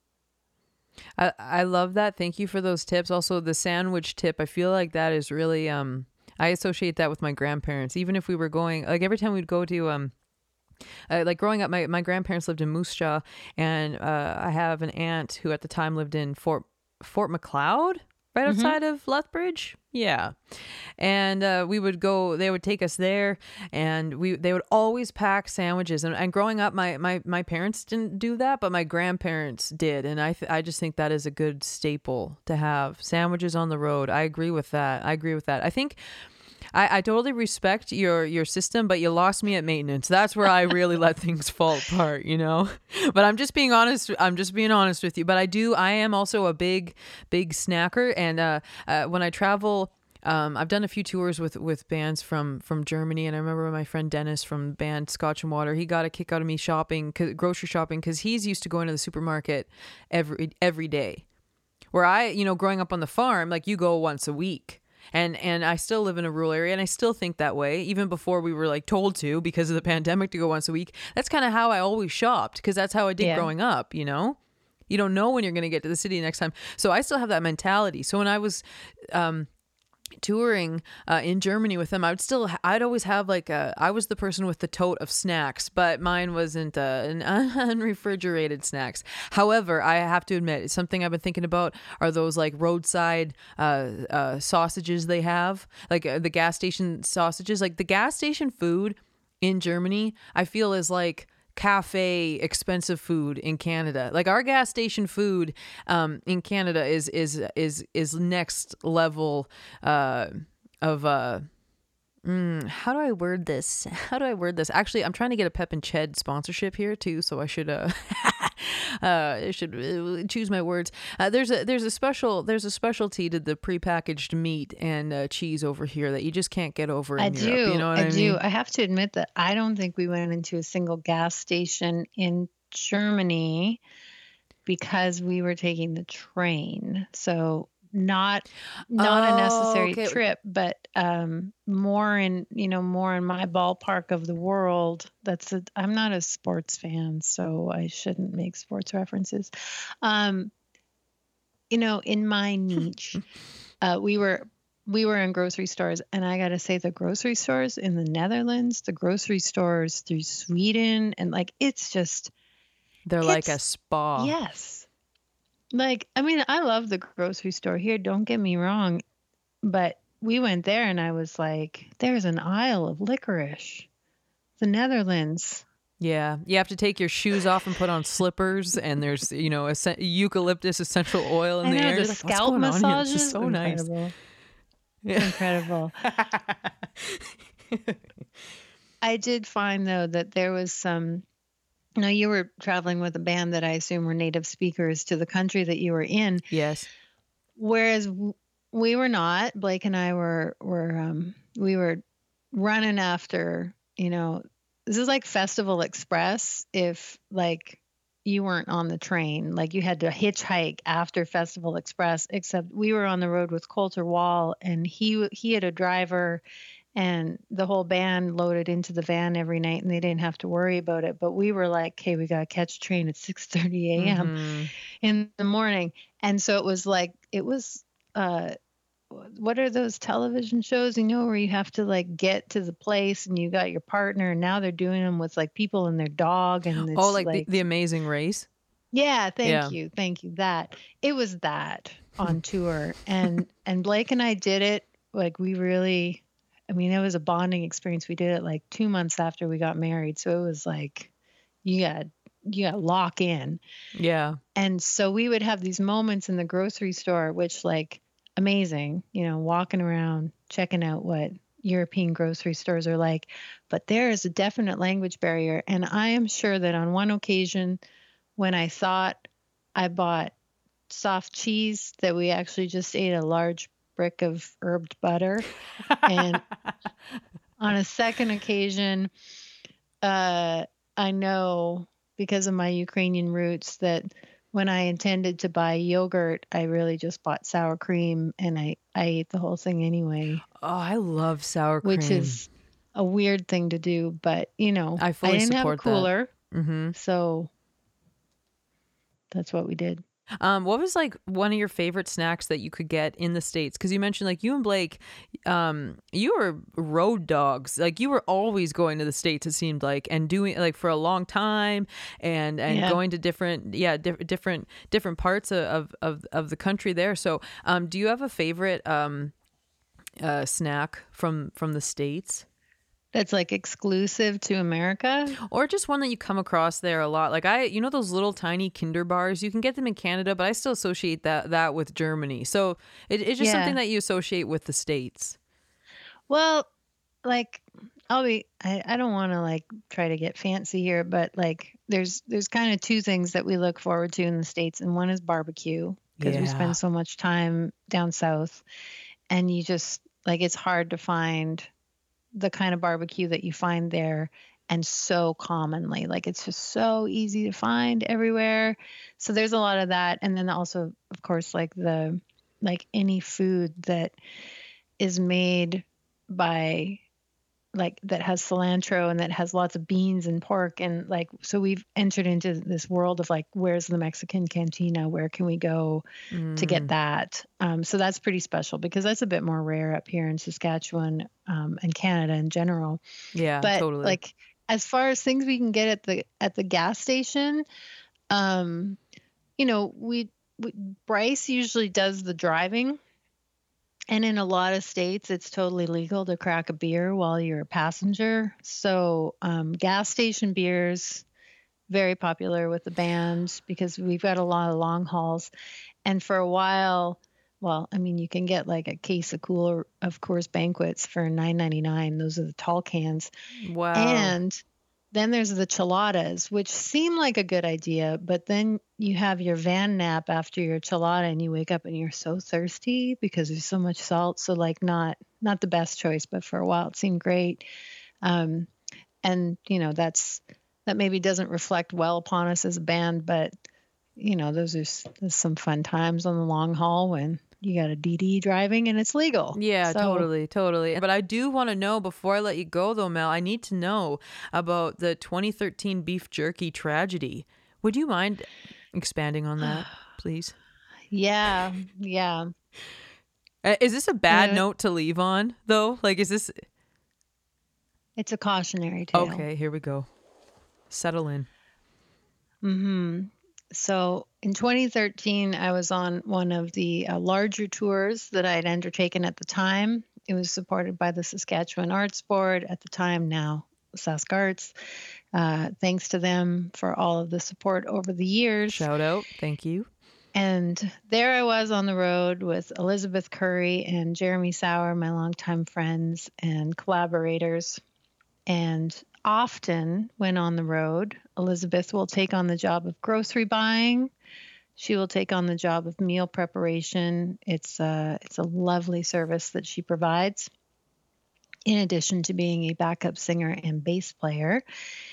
I I love that. Thank you for those tips. Also, the sandwich tip. I feel like that is really um. I associate that with my grandparents. Even if we were going, like every time we'd go to um uh, like growing up, my, my grandparents lived in Moose Jaw, and uh, I have an aunt who at the time lived in Fort Fort McLeod, right Mhm. outside of Lethbridge. Yeah, and uh, we would go. They would take us there, and we they would always pack sandwiches. And, and growing up, my, my my parents didn't do that, but my grandparents did, and I th- I just think that is a good staple to have sandwiches on the road. I agree with that. I agree with that. I think. I, I totally respect your your system, but you lost me at maintenance. That's where I really let things fall apart, you know. But I'm just being honest. I'm just being honest with you. But I do. I am also a big, big snacker, and uh, uh, when I travel. Um, I've done a few tours with, with bands from, from Germany, and I remember my friend Dennis from the band Scotch and Water. He got a kick out of me shopping, cause, grocery shopping, because he's used to going to the supermarket every every day. Where I, you know, growing up on the farm, like you go once a week. And and I still live in a rural area and I still think that way, even before we were like told to because of the pandemic to go once a week. That's kind of how I always shopped because that's how I did Yeah. growing up, you know? You don't know when you're going to get to the city next time. So I still have that mentality. So when I was um touring uh, in Germany with them, I would still, I'd always have like a, I was the person with the tote of snacks, but mine wasn't uh, an unrefrigerated snacks. However, I have to admit, it's something I've been thinking about are those like roadside uh, uh, sausages they have, like uh, the gas station sausages, like the gas station food in Germany, I feel is like cafe expensive food in Canada. Like our gas station food um in Canada is is is is next level uh of uh mm, how do I word this? How do I word this? Actually, I'm trying to get a Pep and Ched sponsorship here too, so I should uh uh I should uh, choose my words. Uh, there's a there's a special there's a specialty to the prepackaged meat and uh, cheese over here that you just can't get over I in Europe. You do. know what I I do. mean? I have to admit that I don't think we went into a single gas station in Germany because we were taking the train. So not not a Oh, necessary okay. trip, but um more in, you know, more in my ballpark of the world. That's a, I'm not a sports fan, so I shouldn't make sports references. Um, you know, in my niche, uh, we were we were in grocery stores, and I gotta say, the grocery stores in the Netherlands, the grocery stores through Sweden, and like it's just They're like a it's spa. yes. Like, I mean, I love the grocery store here, don't get me wrong, but we went there and I was like, there's an aisle of licorice. The Netherlands. Yeah, you have to take your shoes off and put on slippers, and there's you know a eucalyptus essential oil in I the know air. the You're like, what's scalp going on here? This is massages, so nice. incredible. Yeah. Incredible. I did find though that there was some, you know, you were traveling with a band that I assume were native speakers to the country that you were in, Yes. whereas w- we were not. Blake and I were were um, we were running after, you know, this is like Festival Express if like you weren't on the train, like you had to hitchhike after Festival Express, except we were on the road with Coulter Wall and he he had a driver and the whole band loaded into the van every night and they didn't have to worry about it, but we were like, okay, we got to catch a train at six thirty a.m. Mm-hmm. in the morning. And so it was like it was uh what are those television shows, you know, where you have to like get to the place and you got your partner and now they're doing them with like people and their dog and Oh, it's like the, like the Amazing Race. yeah, thank Yeah. you. Thank you. That it was that on tour and and Blake and I did it like we really I mean, it was a bonding experience. We did it like two months after we got married. So it was like you got you gotta lock in. Yeah. And so we would have these moments in the grocery store, which like amazing, you know, walking around, checking out what European grocery stores are like. But there is a definite language barrier. And I am sure that on one occasion when I thought I bought soft cheese, that we actually just ate a large brick of herbed butter. And on a second occasion, uh, I know because of my Ukrainian roots that when I intended to buy yogurt, I really just bought sour cream and I, I ate the whole thing anyway. Oh, I love sour cream. Which is a weird thing to do, but you know, I fully I didn't have a support cooler. Mm-hmm. So that's what we did. Um, what was like one of your favorite snacks that you could get in the States? Because you mentioned like you and Blake, um, you were road dogs. Like you were always going to the States, it seemed like, and doing like for a long time and, and Yeah. going to different, yeah, di- different, different parts of, of, of the country there. So, um, do you have a favorite, um, uh, snack from, from the States? That's like exclusive to America? Or just one that you come across there a lot. Like I, you know, those little tiny Kinder bars, you can get them in Canada, but I still associate that, that with Germany. So it, it's just Yeah. something that you associate with the States. Well, like I'll be, I, I don't want to like try to get fancy here, but like there's, there's kind of two things that we look forward to in the States. And one is barbecue because we Yeah. spend so much time down south and you just like, it's hard to find the kind of barbecue that you find there and so commonly. Like it's just so easy to find everywhere. So there's a lot of that. And then also, of course, like the like any food that is made by like that has cilantro and that has lots of beans and pork and like so we've entered into this world of like where's the Mexican cantina, where can we go Mm. to get that. Um, so that's pretty special because that's a bit more rare up here in Saskatchewan um, and Canada in general. Yeah, But totally. like as far as things we can get at the at the gas station, um, you know, we, we Bryce usually does the driving. And in a lot of states, it's totally legal to crack a beer while you're a passenger. So um, gas station beers, very popular with the band because we've got a lot of long hauls. And for a while, well, I mean, you can get like a case of cooler of Coors Banquets for nine ninety-nine. Those are the tall cans. Wow. And then there's the chiladas, which seem like a good idea, but then you have your van nap after your chilada and you wake up and you're so thirsty because there's so much salt. So like not not the best choice, but for a while it seemed great. Um, and you know, that's that maybe doesn't reflect well upon us as a band, but you know, those are s- there's some fun times on the long haul when you got a D D driving and it's legal. Yeah, So- totally, totally. But I do want to know, before I let you go though, Mel, I need to know about the twenty thirteen beef jerky tragedy. Would you mind expanding on that, please? Yeah, yeah. Uh, Is this a bad Yeah. note to leave on though? Like, is this It's a cautionary tale. okay? Here we go. Settle in. hmm So in twenty thirteen, I was on one of the uh, larger tours that I had undertaken at the time. It was supported by the Saskatchewan Arts Board at the time, now Sask Arts. Uh, thanks to them for all of the support over the years. Shout out. Thank you. And there I was on the road with Elizabeth Curry and Jeremy Sauer, my longtime friends and collaborators. And often when on the road, Elizabeth will take on the job of grocery buying. She will take on the job of meal preparation. It's a, it's a lovely service that she provides, in addition to being a backup singer and bass player.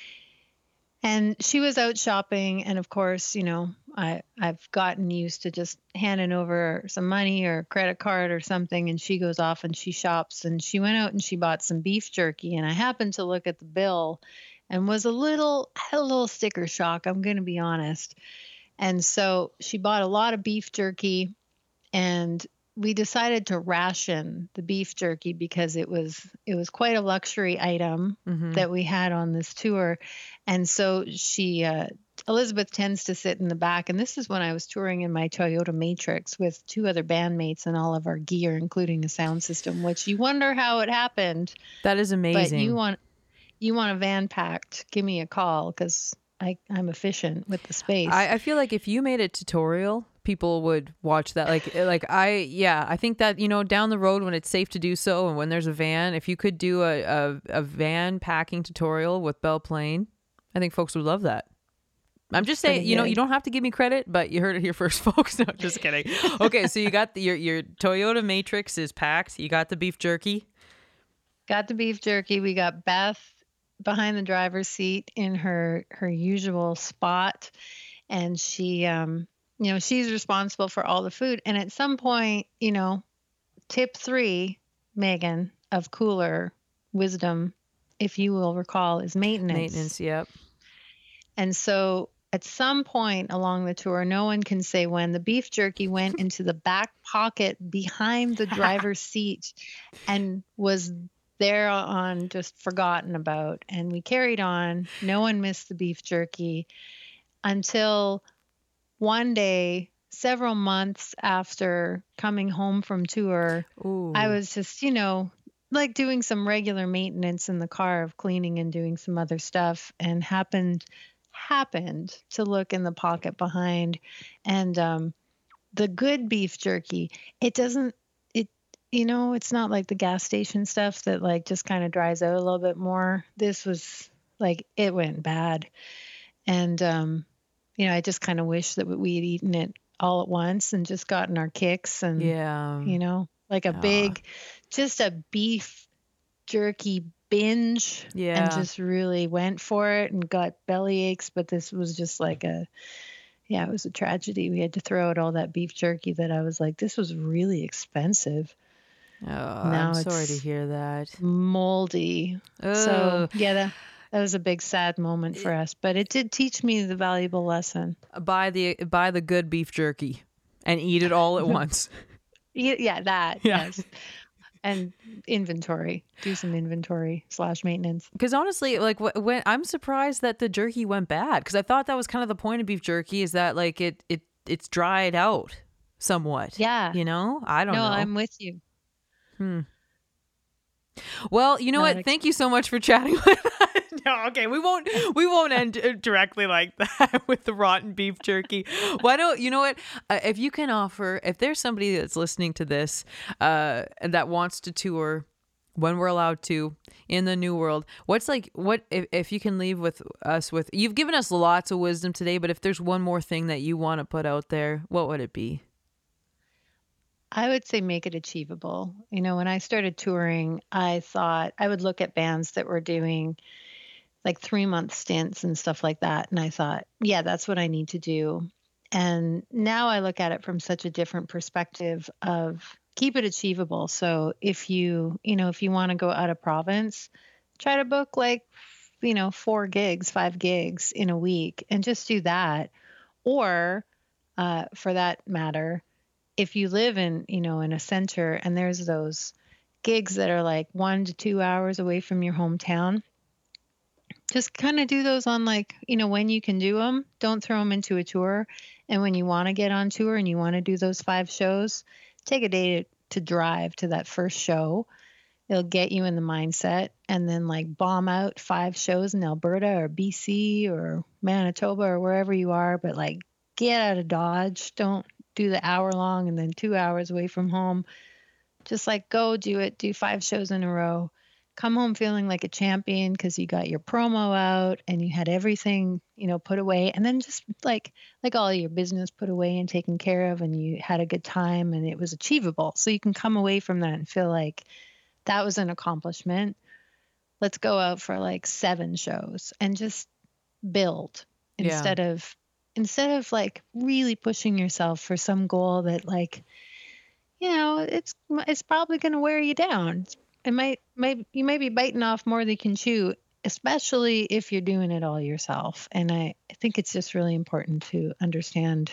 And she was out shopping. And of course, you know, I, I've gotten used to just handing over some money or a credit card or something. And she goes off and she shops. And she went out and she bought some beef jerky. And I happened to look at the bill and was a little, had a little sticker shock. I'm going to be honest. And so she bought a lot of beef jerky. And we decided to ration the beef jerky because it was it was quite a luxury item Mhm. that we had on this tour. And so she uh, Elizabeth tends to sit in the back, and this is when I was touring in my Toyota Matrix with two other bandmates and all of our gear, including a sound system, which you wonder how it happened. That is amazing. But you want you want a van packed, give me a call because I, I'm efficient with the space. I, I feel like if you made a tutorial, people would watch that. Like, like I, yeah, I think that, you know, down the road when it's safe to do so and when there's a van, if you could do a, a, a van packing tutorial with Belle Plaine, I think folks would love that. I'm just saying, you know, you don't have to give me credit, but you heard it here first, folks. No, just kidding. Okay, so you got the, your your Toyota Matrix is packed. You got the beef jerky. Got the beef jerky. We got Beth behind the driver's seat in her her usual spot, and she, um, you know, she's responsible for all the food. And at some point, you know, tip three, Megan, of cooler wisdom, if you will recall, is maintenance. Maintenance, yep. And so at some point along the tour, no one can say when, the beef jerky went into the back pocket behind the driver's seat and was there on just forgotten about. And we carried on. No one missed the beef jerky until one day, several months after coming home from tour, Ooh. I was just, you know, like doing some regular maintenance in the car of cleaning and doing some other stuff, and happened happened to look in the pocket behind, and um the good beef jerky, it doesn't it you know it's not like the gas station stuff that like just kind of dries out a little bit more. This was like, it went bad, and um you know I just kind of wish that we had eaten it all at once and just gotten our kicks, and yeah, you know like a Aw. big, just a beef jerky binge, yeah, and just really went for it and got belly aches. But this was just like a, yeah, it was a tragedy. We had to throw out all that beef jerky that I was like, this was really expensive. Oh, Now I'm sorry it's to hear that. moldy. Ugh. So yeah, that, that was a big sad moment for us, but it did teach me the valuable lesson. Buy the buy the good beef jerky and eat it all at once. Yeah, yeah, that. Yeah. Yes. And inventory, do some inventory slash maintenance. Because honestly, like wh- when I'm surprised that the jerky went bad, because I thought that was kind of the point of beef jerky, is that like it it it's dried out somewhat. Yeah. You know, I don't no, know. I'm with you. Hmm. Well, you know Not what? ex- Thank you so much for chatting with us. No, okay, we won't we won't end uh, directly like that with the rotten beef jerky. Why don't you know what? Uh, if you can offer, if there's somebody that's listening to this uh, and that wants to tour when we're allowed to in the new world, what's like what if, if you can leave with us with, you've given us lots of wisdom today, but if there's one more thing that you want to put out there, what would it be? I would say make it achievable. You know, when I started touring, I thought I would look at bands that were doing like three month stints and stuff like that. And I thought, yeah, that's what I need to do. And now I look at it from such a different perspective of keep it achievable. So if you, you know, if you want to go out of province, try to book like, you know, four gigs, five gigs in a week and just do that. Or uh, for that matter, if you live in, you know, in a center and there's those gigs that are like one to two hours away from your hometown, just kind of do those on like, you know, when you can do them, don't throw them into a tour. And when you want to get on tour and you want to do those five shows, take a day to, to drive to that first show. It'll get you in the mindset, and then like bomb out five shows in Alberta or B C or Manitoba or wherever you are. But like get out of Dodge. Don't do the hour long and then two hours away from home. Just like go do it, do five shows in a row. Come home feeling like a champion because you got your promo out and you had everything, you know, put away, and then just like like all your business put away and taken care of, and you had a good time and it was achievable. So you can come away from that and feel like that was an accomplishment. Let's go out for like seven shows and just build instead yeah. of instead of like really pushing yourself for some goal that like, you know, it's it's probably going to wear you down. It might, might, you may be biting off more than you can chew, especially if you're doing it all yourself. And I, I think it's just really important to understand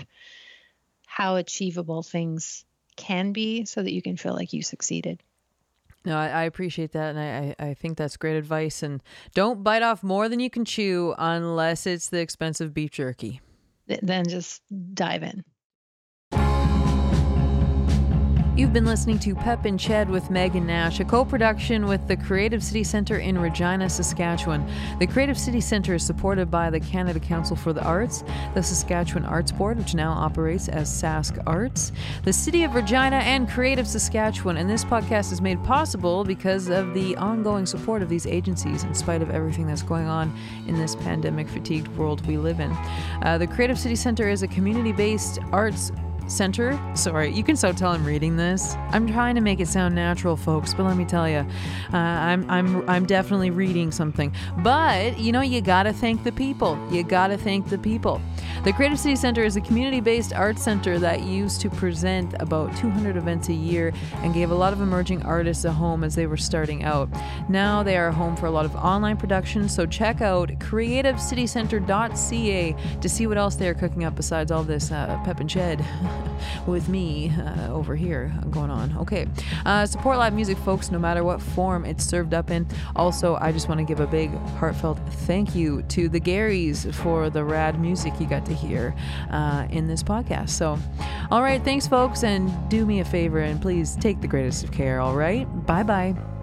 how achievable things can be so that you can feel like you succeeded. No, I, I appreciate that. And I, I think that's great advice. And don't bite off more than you can chew unless it's the expensive beef jerky. Then just dive in. You've been listening to Pep and Ched with Megan Nash, a co-production with the Creative City Centre in Regina, Saskatchewan. The Creative City Centre is supported by the Canada Council for the Arts, the Saskatchewan Arts Board, which now operates as Sask Arts, the City of Regina, and Creative Saskatchewan. And this podcast is made possible because of the ongoing support of these agencies in spite of everything that's going on in this pandemic-fatigued world we live in. Uh, the Creative City Centre is a community-based arts center. Sorry, you can so tell I'm reading this. I'm trying to make it sound natural, folks, but let me tell you, uh, I'm I'm I'm definitely reading something. But you know, you gotta thank the people. You gotta thank the people. The Creative City Centre is a community-based arts center that used to present about two hundred events a year and gave a lot of emerging artists a home as they were starting out. Now they are a home for a lot of online productions, so check out creative city centre dot c a to see what else they are cooking up besides all this uh, Pep and Ched with me uh, over here going on. Okay. Uh, support live music, folks, no matter what form it's served up in. Also, I just want to give a big heartfelt thank you to the Garys for the rad music you got to hear uh, in this podcast. So, all right. Thanks, folks. And do me a favor and please take the greatest of care. All right. Bye-bye.